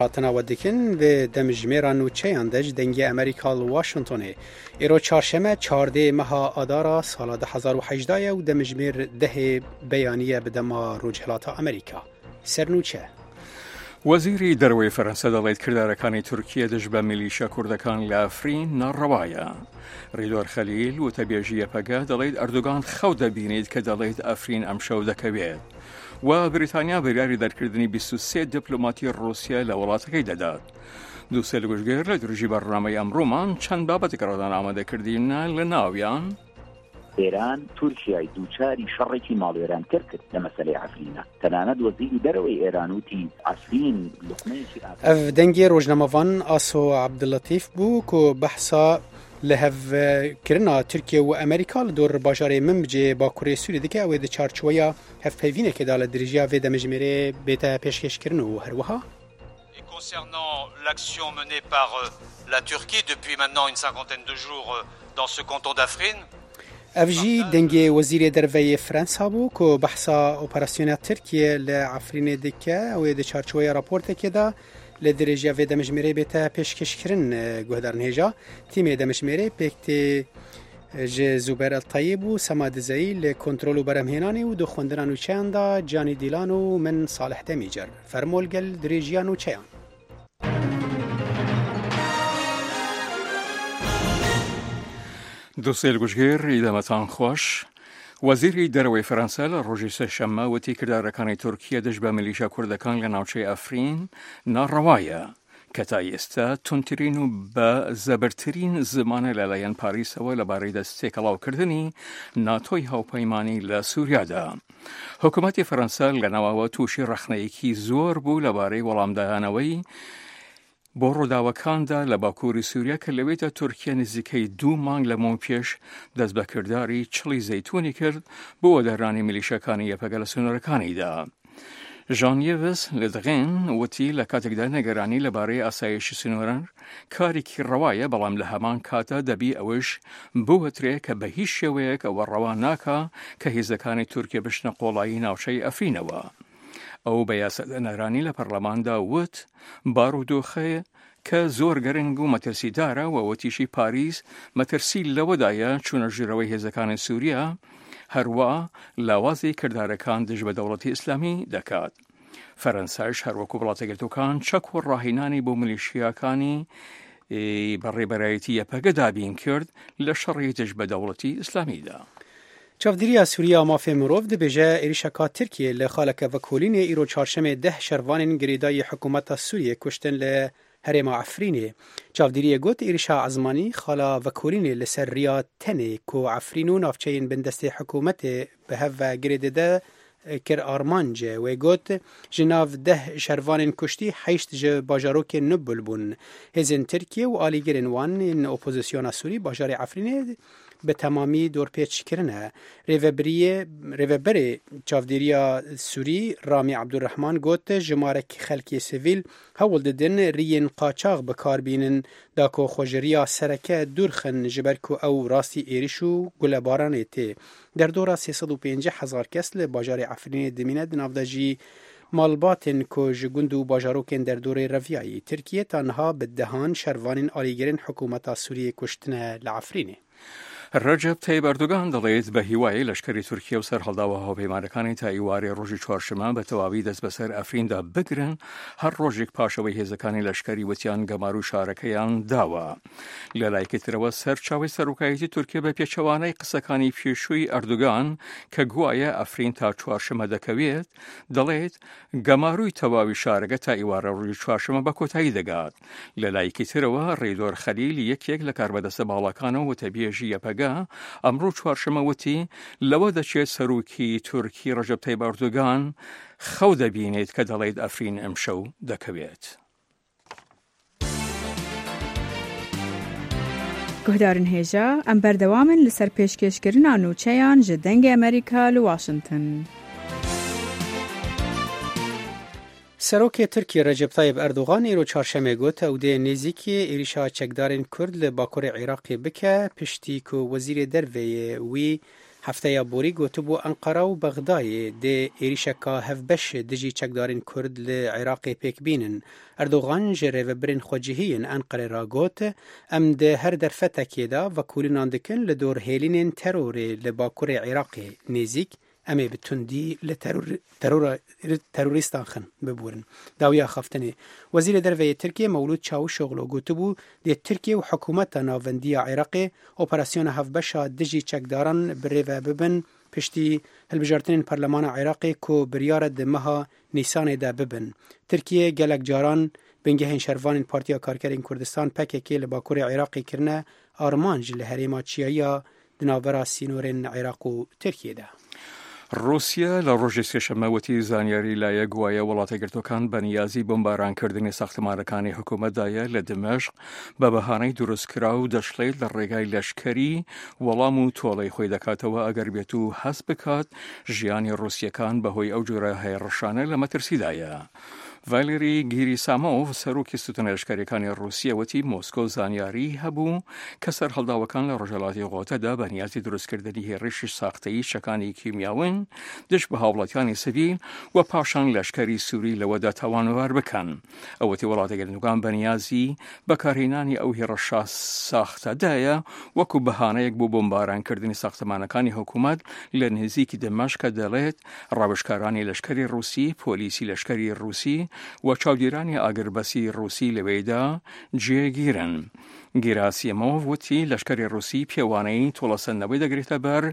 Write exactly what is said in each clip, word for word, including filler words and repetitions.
تناودکن و دمجمیران نوچه اندج دنگی امریکا واشنطنه ایرو چهارشنبه چهارده ماه آذار سال دو هزار و هجده و دمجمیر ده بیانیه بدما رجحلات امریکا سرنوچه وەزیری دەرەوەی فەرەنسا دەڵێت کردارەکانی تورکیە دژ بە میلیشە کوردەکان لە ئەفرین ناڕەوایە. ڕیدۆر خەلیل وتەبێژی یەپەگە دەڵێت ئەردوگان خەو دەبینێت کە دەڵێت ئەفرین ئەمشەو دەکەوێت. و بریتانیا بریاری دەرکردنی بیست و سێ دیپلۆماتی ڕووسیا لە وڵاتەکەی دەدات. دووسێ لەگوژگەر لە دروژی بەڕنامەی ئەمڕۆمان چەند بابەتێک ڕۆدان ئامادەکردینە لە ناویان ایران تورکیای دووچاری شەڕێکی ماڵوێران کرد کرد لە مەسەلەی عەفرینە تەنانەت وەزیری دەرەوەی ئێران وتی عەفرین لوقمەیەکی ئەف دەنگی ڕۆژنامەوان ئاسۆ عەبدولەتیف بوو کە بەحسا لە هەڤکردنا تورکیا و ئەمریکا لە دۆر باژارێ من بجێ باکوورێ سووری دەکە ئەوێ دە چارچوەیە هەفپەیڤینێکێدا لە درێژیا vê دەمەژمێرێ بێتە پێشکەشکردن و هەروەها Concernant l'action menée par la Turquie depuis maintenant une cinquantaine de jours dans ce canton d'Afrine, ئەڤژی دەنگێ وەزیرێ دەرەوەی فەرەنسا بوو کە بەحسا ئۆپەراسیۆنە تورکیە لە عەفرینێ دەکە ئەوێ دە چارچوەیە راپۆرتێکێدا لە درێژیا vê دەمەژمێرێ بێتە پێشکەشکردن گوهدارنهێژە تیمێ دەمەژمێرێ پێکتێ ji Zûber El Tayyib û Sema Dizeyî li kontrol û beremhênanê û dixwendina nûçeyan da Canî Dîlan û min Salih Demîcer fermol gel dirêjiya nûçeyan. دووسێ لەگوژگەر ئیدەمەتان خۆش. وەزیری دەرەوەی فەرەنسا لە ڕۆژی سێشەممە وتی کردارەکانی تورکیە دژ بە میلیشە کوردەکان لە ناوچەی ئەفرین ناڕەوایە کە تا ئێستا تونترین و بە زەبرترین زمانە لەلایەن پاریسەوە لەبارەی دەستێکەڵاوکردنی ناتۆی هاوپەیمانی لە سووریادا. حکوومەتی فەرەنسا لەناوەوە تووشی ڕەخنەیەکی زۆر بوو لەبارەی وەڵامداهانەوەی بۆ ڕووداوەکاندا لە باکووری سووریا کە لەوێتە تورکیا نزیکەی دوو مانگ لەمەوە پێش دەست بە کرداری چڵی زەیتونی کرد بۆ وەدەرانی میلیشەکانی یەپەگە لە سنوورەکانیدا. ژان یێڤس لە دغێن وتی لە کاتێکدا نەگەرانی لەبارەی ئاسایشی سنووران کارێکی ڕەوایە بەڵام لە هەمان کاتە دەبی ئەوش بوەترێ کە بە هیچ شێوەیەک ئەوە ڕەوا ناکە کە هێزەکانی تورکیا بشنە قۆڵایی ناوچەی ئەفرینەوە. ئەو بە یاسەدەنەرانی لە پەرلەماندا وت بارودۆخەیە کە زۆر گەرنگ و مەترسیدارە و وەتیشی پاریس مەترسی لەوەدایە چوونە ژێرەوەی هێزەکانی سووریا هەروە لاوازی کردارەکان دژ بە دەوڵەتی ئیسلامی دەکات. فەرەنساش هەروەکو وڵاتە یەکگرتووەکان چەک و ڕاهێنانی بۆ میلیشیاکانی بەڕێبەرایەتی یەپەگە دابین کرد لە شەڕی دژ بە دەوڵەتی ئیسلامیدا. چاودێریە سووریا مافێ مرۆڤ دەبێژە عێریشەکە تورکیە لە خاڵەکە ڤەکۆلینێ ئیرۆ چهارشەمێ ده شەروانên گرێدایî حکوومەتا سووریە کوشتن لە هەرێما عەفرینێ. چاودێریە گوت عێریشا عەزمانی خاڵا ڤەکۆلینێ لەسەر ریا تەنێ کۆ عەفرین و ناوچەیên بندەستێ حکوومەتێ بە هەڤ گرێدەدە کر ئارمانجێ وێ گوت ji nav deh şervanên kuştî heşt ji bajarokê Nubul bûn. Hêzên Tirkiye û alîgirên wan ên opozisyona Sûrî bajarê Efrînê bi temamî dorpêçkirine. Rêveberê çavdêriya Sûrî Ramî Ebdurrehman got jimarekî xelkê sivîl hewl didin riyên qaçax bikarbînin da ku xwejiriya sereke dûrxin ji ber ku ew rastî êriş û gulebaranê tê. Derdora sê sed û pêncî hezar kes li bajarê Efrînê dimîne di nav de jî malbatên ku ji gund û bajarokên derdorê Reviyayê Tirkiye tanha bi dehan şervanên alîgirên hikûmeta Sûriyê kuştine li Efrînê. ڕەجەب تەیب ئەردۆگان دەڵێت بە هیوای لەشکری تورکیا و سەرهەڵداوە هاوپەیمانەکانی تا ئیوارێ ڕۆژی چوارشەمە بە تەواوی دەست بەسەر ئەفریندا بگرن هەر ڕۆژێک پاشەوەی هێزەکانی لەشکری وتیان گەمار و شارەکەیان داوە. لە لایەکترەوە سەرچاوی سەرۆکایەتی تورکیا بە پێچەوانەی قسەکانی پێشووی ئەردۆگان کە گوایە ئەفرین تا چوارشەمە دەکەوێت دەڵێت گەماروی تەواوی شارەکە تا ئیوارە ڕۆژی چوارشەمە بە کۆتایی دەگات. لە لایەکی ترەوە ڕێدۆر خەلیل یەکێک لە کاربەدەستە باڵەکانەوە وتەبێژی یەپەگە ئەمڕۆ چوارشەمە وتی لەوە دەچێت سەرۆکی تورکی ڕەجەب تەیب ئەردۆگان خەو دەبینێت کە دەڵێت ئەفرین ئەمشەو دەکەوێت. گوهدارن هێژە ئەم بەردەوامن لەسەر پێشکەشکردنا نووچەیان ji dengê ئەمریکا li Washington. سەرۆکێ تورکیە ڕەجەب تایب ئەردوغان ئیرۆ چهارشەمێ گوت ئەو دێ نێزیکێ عێریشا چەکدارên کورد li bakurê Iraqê bike piştî ku wezîrê derveyê wî هفته بوری گوتبو انقره و بغدای ده ایریشکا هفبش دجی چکدارین کرد لعراق پیک بینن. اردوغان جره و برین خوجهین انقره را گوت ام ده هر درفته دا و کولینان دکن لدور هیلین ترور لباکور عراق نزیک امی بتوندی لترور ترور تروریستان خن ببورن. داویا خفتنی وزیر دروی ترکیه مولود چاوشوغلو گوتبو ده ترکیه و حکومت ناوندی عراق اپراسیون هفبشا دجی چکداران بری و ببن پشتی هلبجارتنین پارلمان عراقی کو بریار دمها نیسان دا ببن. ترکیه گلک جاران بنگهین شروان پارتیا کارکرین کردستان پکه که لباکور عراقی کرنه آرمانج لحریما چیایا دناورا سینورین عراق و ترکیه ده. روسیا لروج سێشەممە وتی زانیاری لایە گوایە وڵاتەگرتوەکان بەنیازی بۆمبارانکردنی ساختمانەکانی حکوومەتدایە لە دمەشق بە بەهانەی دروستکرا و دەشڵێت لە ڕێگای لەشکەری وەڵام و تۆڵەی خۆی دەکاتەوە ئەگەر بێت و هەست بکات ژیانی رووسیەکان بەهۆی ئەو جۆرە هەیڕەشانە لە مەترسیدایە. ڤالێری گیریسامۆڤ سەرۆکی ستونە لەشکاریەکانی رووسیا وتی مۆسکۆ زانیاری هەبوو کە سەرهەڵداوەکان لە ڕۆژهەڵاتی غۆتەدا بەنیازی دروستکردنی هێڕشی ساختەیی شەکانی کیمیاون دش بە هاوڵاتیانی سڤیل و پاشان لەشکەری سووری لەوەدا تاوانوار بکەن. ئەوەتی وڵاتەگەرنەکان بەنیازی بەکارهێنانی ئەو هێڕەشە ساختەدایە وەکو بەهانەیەک بۆ بۆمبارانکردنی ساختمانەکانی حکوومەت لە نزیکی دمەشق کە دەڵێت ڕاوێژکارانی لەشکەری رووسی پۆلیسی لەشکەری رووسی و چاودێرانی ئاگربەسی رووسی لەوێدا جێگیرن. گیراسیمۆڤ وتی لەشکەری رووسی پێوانەی تۆڵەسەندنەوەی دەگرێتە بەر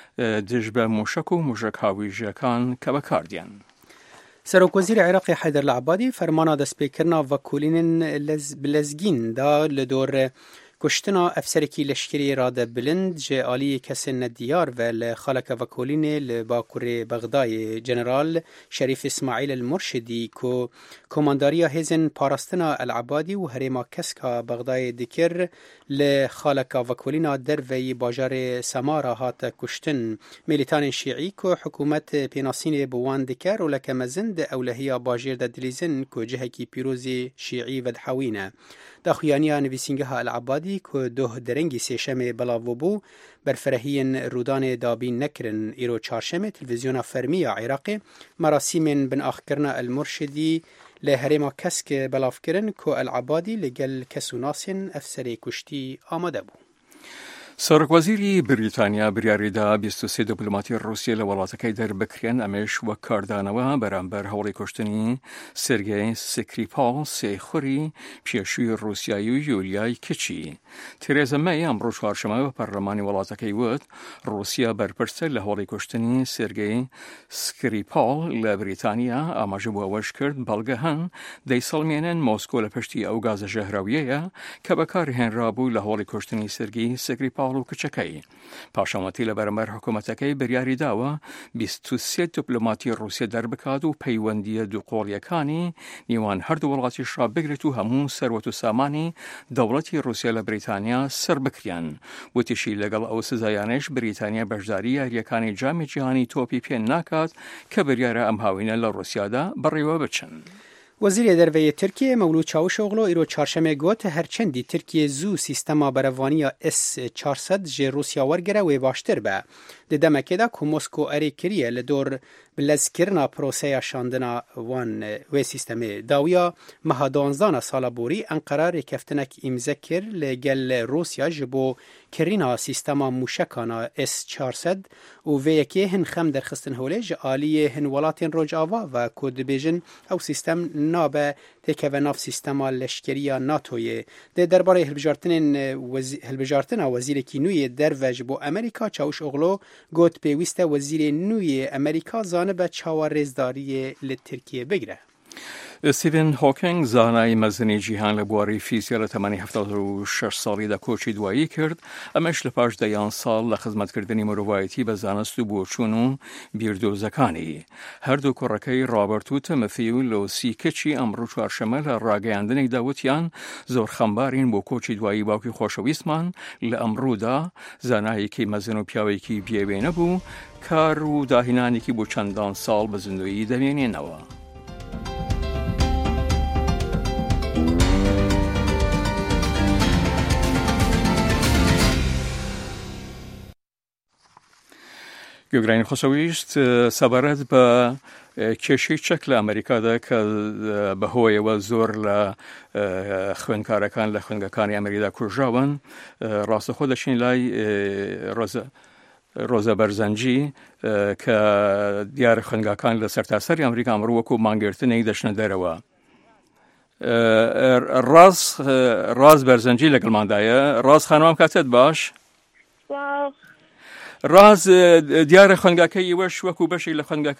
دژ بە موشک و موژک هاویژەکان کە بەکاردێن. سەرۆکوەزیری عێراقی حەیدەر العەبادی فەرمانە دەستپێکردنا ڤەکولینên bilezgîn da li dor کشتنا افسرکی لشکری راده بلند جه آلی کسی ندیار و لخالک وکولین لباکور بغدای جنرال شریف اسماعیل المرشدی که کمانداری هزن پاراستنا العبادی و هریما کسکا بغدای دکر لخالک وکولین در وی باجار سمارا هات کشتن ملیتان شیعی که حکومت پیناسین بوان دکر و لکمزند اولهی باجر دا دلیزن که جهکی پیروزی شیعی و دحوینه. داخویانیا نویسینگه العبادی که دو درنگی سیشم بلاو بو برفرهین رودان دابین نکرن ایرو چارشم تلویزیون فرمی عراقی مراسم بن آخکرنا المرشدی لهرما کسک بلاف کرن که العبادی لگل کسوناسین افسری کشتی آمده بو. سەرۆکوەزیری بریتانیا بریاریدا بیست و سێ دیپلۆماتی رووسیا لە وڵاتەکەی دەربکرێن ئەمەش وەک کاردانەوە بەرامبەر هەوڵی کوشتنی سێرگێی سکریپال سێخوری پێشووی رووسیایی و یولیای کچی. تێرێزا مەی ئەمڕۆ چوارشەممە بە پەرلەمانی وڵاتەکەی وت رووسیا بەرپرسە لە هەوڵی کوشتنی سێرگێی سکریپال لە بریتانیا ئاماژە بۆ ئەوەش کرد بەڵگە هەن دەیسەڵمێنن مۆسکۆ لە پشتی ئەو گازە ژەهراویەیە کە بەکارهێنرابوو لە هەوڵی کوشتنی سێرگێی سکریپال و کچەکەی. پاشەوەتی لە بەرامبەر حکوومەتەکەی بریاری داوە بیست و سێ دیپلۆماتی رووسیا دەربکات و پەیوەندیە دووقۆڵیەکانی نێوان هەردوو وڵاتیش ڕابگرێت و هەموو سەروەت و سامانی دەوڵەتی رووسیا لە بریتانیا سەر بکریان. وتیشی لەگەڵ ئەو سزایانش بریتانیا بەشداری یاریەکانی جامی جیهانی تۆپی پێ ناکات کە بریارە ئەم هاوینە لە رووسیادا بەڕێوە بچن. وزیر دروی ترکیه مولود چاوشوغلو ایرو چهارشنبه گوت هرچندی ترکیه زو سیستما بروانیا اس چهارصد جه روسیا ورگره و باشتر به. دمکه دا که موسکو اری کریه لدور بلزکرنا پروسه شاندنا وان و سیستم داویا مهادانزان سال بوری انقره رکفتنک امزکر لگل روسیا جبو کرینا سیستما موشکانا اس چهارصد و ویکی هن خم در خستن هولیج آلیه هن ولاتین روج آوا و کود بیجن او سیستم نابه تکه و ناف سیستما لشکریا ناتویه. ده درباره هلبجارتن وزیر کی نوی دروج بو امریکا چاوش اغلو گوت پیوسته وزیر نوی امریکا زانه به چاوار رزداری لترکیه بگره. ستیڤن هۆکینگ زانای مەزنی جیهان لە بواری فیزیکا لە تەمەنی هەفتاد و شەش ساڵیدا کۆچی دوایی کرد. ئەمەش لە پاش دەیان ساڵ لە خزمەتکردنی مرۆڤایەتی بە زانست و بۆچوون و بیردۆزەکانی. هەردوو کوڕەکەی ڕابرت و تەمەثی و لۆسی کچی ئەمڕۆ چوارشەممە لە ڕاگەیاندنێکدا وتیان زۆر خەمبارین بۆ کۆچی دوایی باوکی خۆشەویستمان لە ئەمڕۆدا زانایەکی مەزن و پیاوێکی بێوێنە بوو کار و داهینانێکی بۆ چەندان ساڵ بە زیندویی دەمێنێنەوە. گوگرانی خۆشەویست سەبارەت بە کێشەی چەک لە ئەمریکادا کە بەهۆیەوە زۆر لە خوێندکارەکان لە خوێندگەکانی ئەمریکادا کوژراون ڕاستەخۆ دەچین لای ڕۆزە بەرزەنجی کە دیارە خوێندگاکان لە سەرتاسەری ئەمریکا ئەمڕۆ وەکو مانگرتنێک دەچنە دەرەوە. ڕاز بەرزەنجی لەگەڵماندایە. ڕاز خانوام کاتت باش؟ ڕاز دیارە خوێندگاکەی وەش وەکو بەشی لە خوێندگاکان